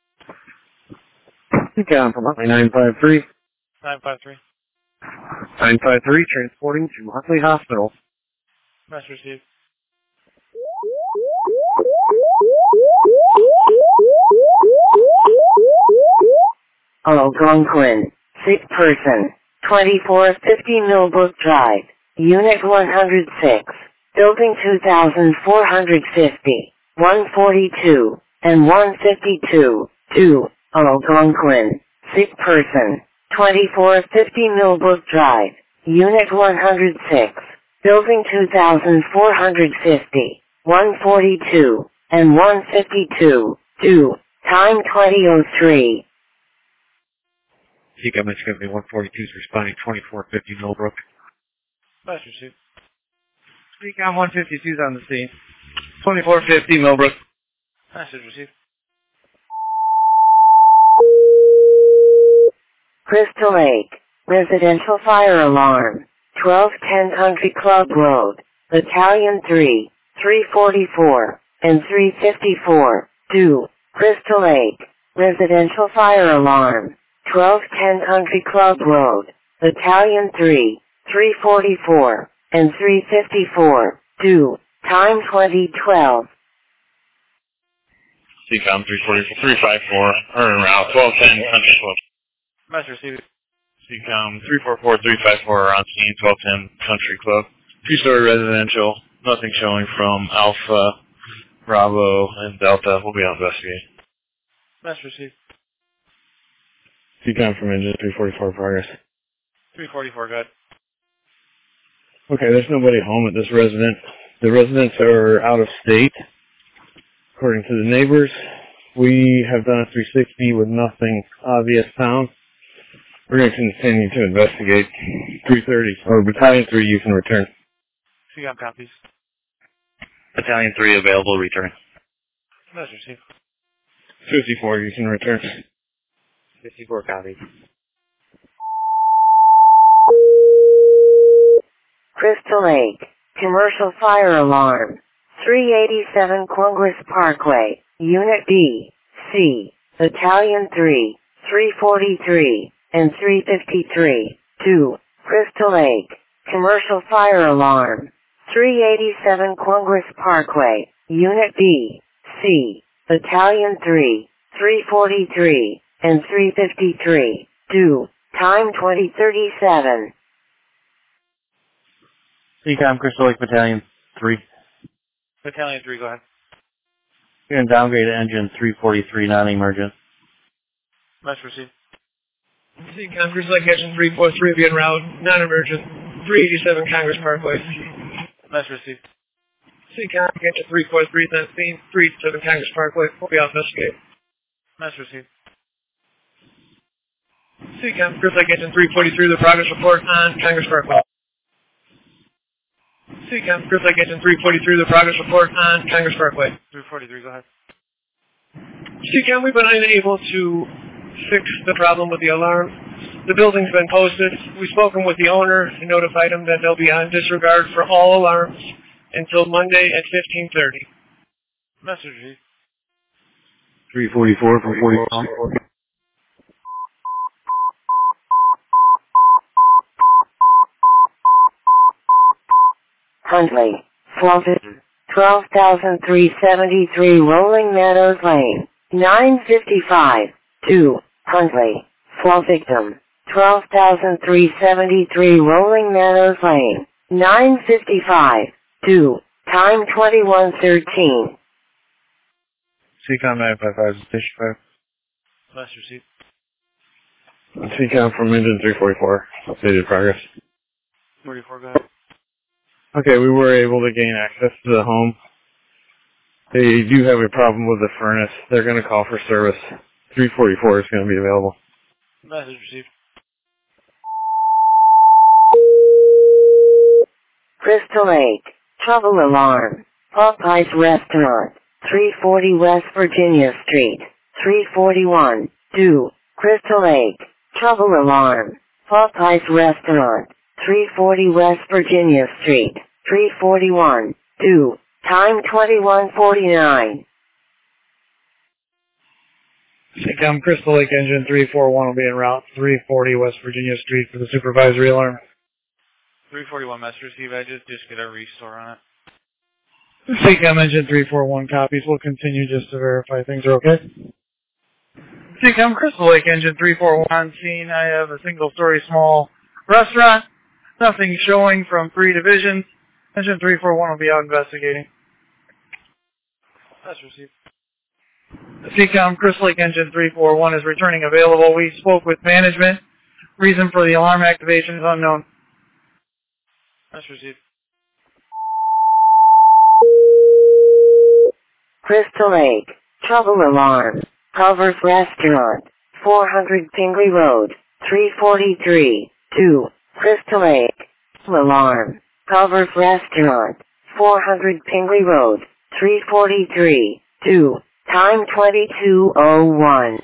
S10: CCOM from Huntley 953.
S2: 953.
S10: 953 transporting to Huntley Hospital.
S2: Message received.
S3: Algonquin. Sick person. 2450 Millbrook Drive. Unit 106. Building 2450. 142 and 152. 2. Algonquin. Sick person. 2450 Millbrook Drive. Unit 106. Building 2450. 142 and 152. 2. Time 2003.
S1: CCOM is going to be 142's responding 2450 Millbrook.
S2: Message received.
S6: CCOM 152's on the scene. 2450 Millbrook.
S2: Message received.
S3: Crystal Lake. Residential fire alarm. 1210 Country Club Road. Battalion 3. 344 and 354. 2. Crystal Lake. Residential fire alarm. 1210 Country Club Road. Battalion 3. 344 and 354. 2. Time 2012.
S12: CCOM 354, en route, 1210 Country Club.
S2: Message received.
S12: CCOM 344, 354 on scene, 1210 Country Club. 2-story residential, nothing showing from Alpha, Bravo, and Delta. We'll be on investigation.
S2: Message received.
S1: CCOM from engine 344 progress.
S2: 344, go ahead.
S1: Okay, there's nobody home at this residence. The residents are out of state. According to the neighbors, we have done a 360 with nothing obvious found. We're going to continue to investigate. 330, or Battalion 3, you can return.
S2: CCOM copies.
S12: Battalion 3 available, return.
S2: Message received.
S1: 54, you can return.
S2: 54 copies.
S3: Crystal Lake. Commercial fire alarm. 387 Congress Parkway. Unit B. C. Battalion 3. 343 and 353. 2. Crystal Lake. Commercial fire alarm. 387 Congress Parkway. Unit B, C, Battalion 3, 343, and 353. Due. Time 2037.
S13: CCOM, Crystal Lake Battalion 3.
S2: Battalion 3, go ahead.
S13: You're going to downgrade to engine 343, non-emergent.
S2: Message received.
S8: CCOM, Crystal Lake Engine 343 being route, non-emergent, 387 Congress Parkway.
S2: Message received.
S8: CCOM, Engine 343 is on scene, 387 Congress Parkway, will be out investigate.
S2: Message received.
S8: CCOM, Crystal Lake Engine 343, the progress report on Congress Parkway. CCOM, Crystal Lake Engine 343, the progress report on Congress Parkway.
S2: 343, go ahead.
S8: CCOM, we've been unable to fix the problem with the alarm. The building's been posted. We've spoken with the owner and notified him that they'll be on disregard for all alarms until Monday at 15:30.
S2: Message received.
S13: 344 from 40.
S3: Huntley, Fulton, 12,373 Rolling Meadows Lane, 955, 2, Huntley, Fall Victim, 12,373 Rolling Meadows Lane, 955, 2, time 21:13.
S13: CCOM 955, Station 5.
S2: Message received.
S13: CCOM from engine 344, updated progress.
S2: 44, go ahead.
S13: Okay, we were able to gain access to the home. They do have a problem with the furnace. They're going to call for service. 344 is going to be available.
S2: Message received.
S3: Crystal Lake, trouble alarm. Popeye's Restaurant, 340 West Virginia Street, 341, 2, Crystal Lake, trouble alarm. Popeye's Restaurant, 340 West Virginia Street, 341, 2, time 21:49.
S10: CCOM, Crystal Lake Engine 341 will be en route 340 West Virginia Street for the supervisory alarm.
S2: 341, message received. I just get a restore on it.
S10: CCOM Engine 341 copies. We'll continue just to verify things are okay. CCOM, Crystal Lake Engine 341 scene. I have a single-story small restaurant. Nothing showing from 3 divisions. Engine 341 will be out investigating.
S2: Message received.
S10: CCOM, Crystal Lake Engine 341 is returning available. We spoke with management. Reason for the alarm activation is unknown.
S2: Message received.
S3: Crystal Lake, trouble alarm. Culver's Restaurant, 400 Pingree Road, 343, 2, Crystal Lake. Alarm. Culver's Restaurant, 400 Pingree Road, 343, 2, time 22:01.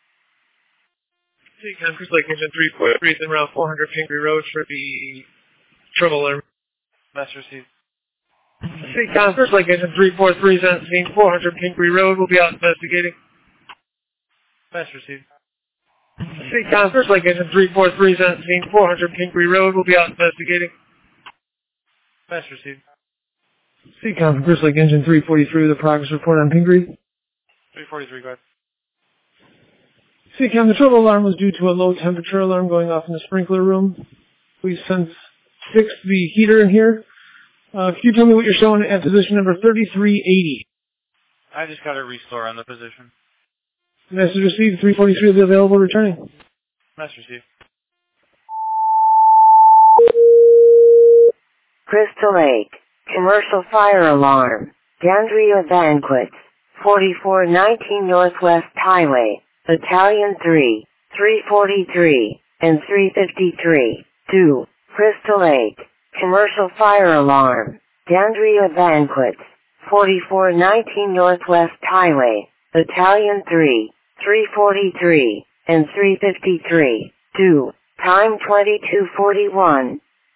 S8: CCOM, Crystal Lake Engine 343 is en route 400 Pingree Road for the trouble alarm.
S2: Message received.
S8: CCOM, Crystal Lake Engine 343 is on scene, 400 Pingree Road, will be out investigating.
S2: Message received.
S8: CCOM, Crystal Lake Engine 343 is on scene, 400 Pingree Road, will be out investigating.
S2: Message received.
S8: CCOM, Crystal Lake Engine 343, the progress report on Pingree.
S2: 343, go ahead.
S8: CCOM, the trouble alarm was due to a low temperature alarm going off in the sprinkler room. We since fixed the heater in here. Could you tell me what you're showing at position number 3380?
S2: I just got a restore on the position.
S8: Message received, 343 will be available returning.
S2: Message received.
S3: Crystal Lake, commercial fire alarm. Gandria Banquets, 4419 Northwest Highway, Battalion 3, 343, and 353, 2, Crystal Lake, commercial fire alarm. Gandria Banquets, 4419 Northwest Highway, Battalion 3, 343, and 353, 2, time 22:41.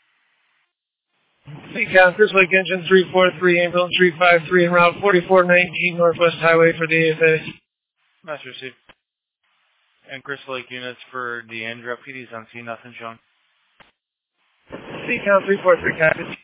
S8: CCOM, Crystal Lake Engine 343, ambulance 353, en route 4419 Northwest Highway for the AFA.
S2: Message received. And Crystal Lake units for the Andrew PD's on scene, nothing shown.
S10: CCOM 343 copy.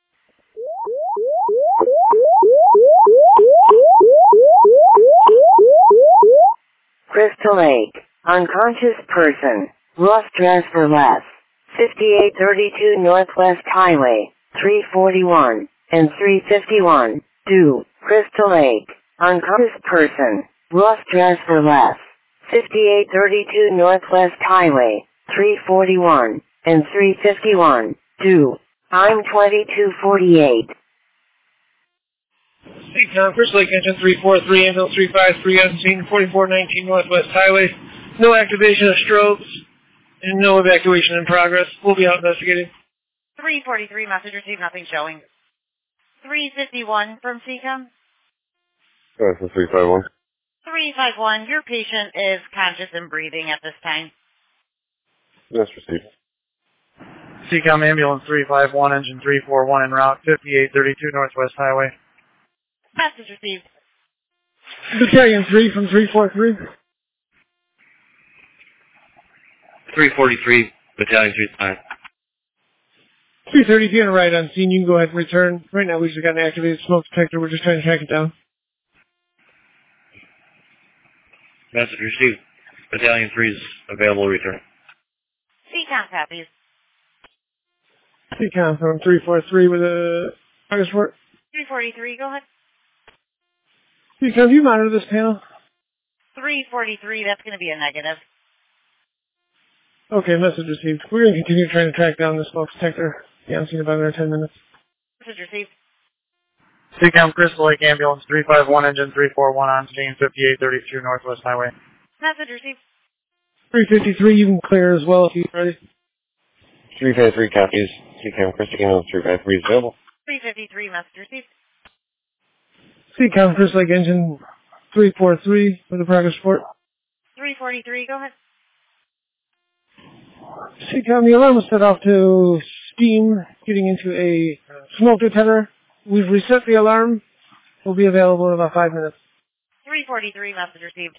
S3: Crystal Lake, unconscious person, lost dress for less. 5832 Northwest Highway, 341, and 351, due, Crystal Lake, unconscious person, lost dress for less. 5832 Northwest Highway, 341, and 351, due, I'm 2248.
S8: CCOM, Crystal Lake Engine 343, ambulance 353 on scene, 4419 Northwest Highway. No activation of strobes and no evacuation in progress. We'll be out investigating.
S14: 343, message received, nothing showing. 351 from CCOM.
S4: This is 351.
S14: 351, your patient is conscious and breathing at this time.
S4: Yes, received.
S10: CCOM ambulance 351, engine 341 en route, 5832 Northwest Highway.
S14: Message received.
S8: Battalion 3 from 343.
S6: 343, Battalion 3
S8: 330, if you're right on scene, you can go ahead and return. Right now, we just got an activated smoke detector. We're just trying to track it down.
S6: Message received. Battalion 3 is available to return.
S14: CCOM copies.
S8: CCOM from 343 with a progress report.
S14: 343, go ahead.
S8: CCOM, do you monitor this panel?
S14: 343, that's going to be a negative.
S8: Okay, message received. We're going to continue trying to track down the smoke detector. Yeah, I'm seeing about another 10 minutes.
S14: Message received.
S10: CCOM Crystal Lake ambulance 351, engine 341 on scene, 5832 Northwest Highway.
S14: Message received.
S8: 353, you can clear as well if you're ready.
S4: 353 copies. CCOM Crystal Ambulance 353 is available.
S14: 353, message received.
S8: CCOM Crystal Lake engine 343 with a progress report.
S14: 343, go ahead.
S8: CCOM, the alarm was set off to steam, getting into a smoke detector. We've reset the alarm. We'll be available in about 5 minutes.
S14: 343, message received.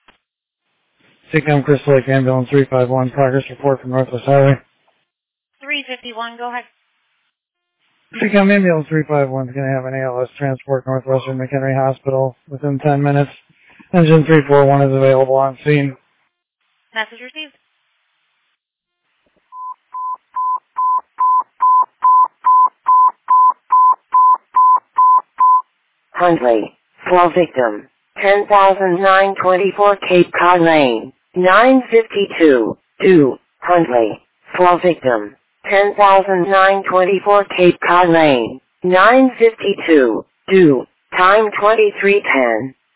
S10: CCOM Crystal Lake ambulance 351, progress report from Northwest Highway.
S14: 351, go ahead.
S10: CCOM ambulance 351 is going to have an ALS transport Northwestern McHenry Hospital within 10 minutes. Engine 341 is available on scene.
S14: Message received.
S3: Huntley, fall victim, 10,924 Cape Cod Lane, 952, due, Huntley, fall victim, 10,924 Cape Cod Lane, 952, due, time 2310.